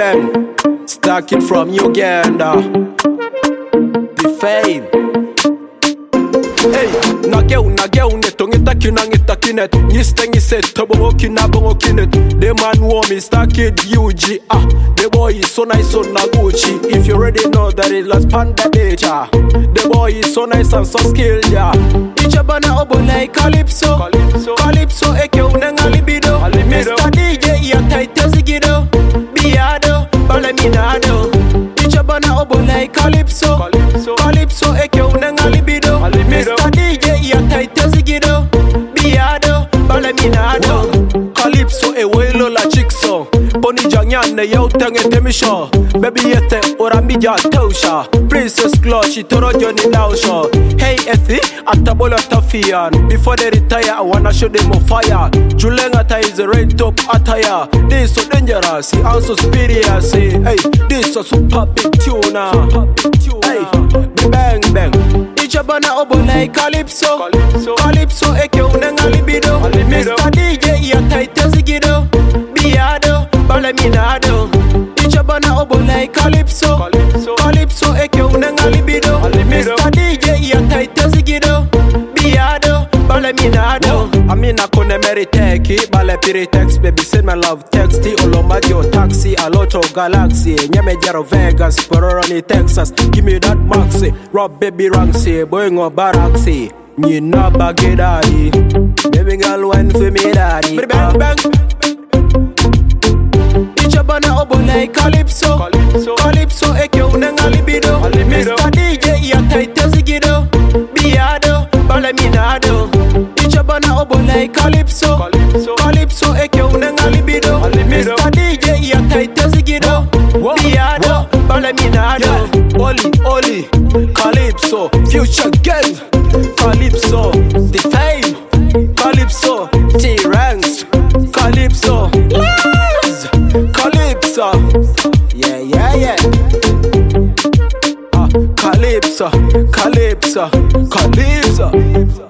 bang. Stack it from Uganda. The fame. Hey, nageu netongeta kinangeta kinet. Nistengiset tobo kina bongo kinet. The man warm is stack it UG. The boy is so nice on Naguchi. If you already know that it last panda data. The boy is so nice and so skilled, yeah. Ichabana obo like Calypso. Calypso eke unenga libido. Mr. DJ ya taita zigido. Biado, balaminado. Ichabana obo like Calypso. Calypso eke unenga libido. Mr. DJ ya taita zigido. Biado, balaminado. Calypso e welo la chikso. Poni janyane ya utenge temisho. Baby yete orambija tausha. Princess Claw she toro Johnny Lausha. Hey Effie, atabola tafian. Before they retire, I wanna show them on fire. Julengata is a red top attire. This so dangerous, he also superior. Say, hey, this a super big tuna. Hey, bang bang. Ichabana obo like Calypso. Calypso eke unenga libido. Mr. DJ ya taita zigido. Biado, balaminado. Ichabana obo like Calypso. Calypso eke unenga libido. Mr. DJ ya taita zigido. Biado, balaminado. Amina kone meriteki, bale piritex. Baby send my love texty. Olomadio taxi, a lot of galaxy. Nyame jaro Vegas, Pororoni Texas. Give me that maxi, Rob baby Ranksy. Boing on Baraxi. Nina bagedadi. Baby girl wine for me daddy. Bang bang. Ichabana obo like Calypso. Calypso eke unenga libido. Mr. DJ ya taita zigido. Biado, balaminado. Ichabana obo like Calypso. Calypso eke unenga libido. Mr. DJ ya taita zigido. Biado, balaminado. Oli, Calypso, future gang. Calypso, the fame. Calypso, T-Ranks. Calypso, Liz. Calypso, yeah. Calypso.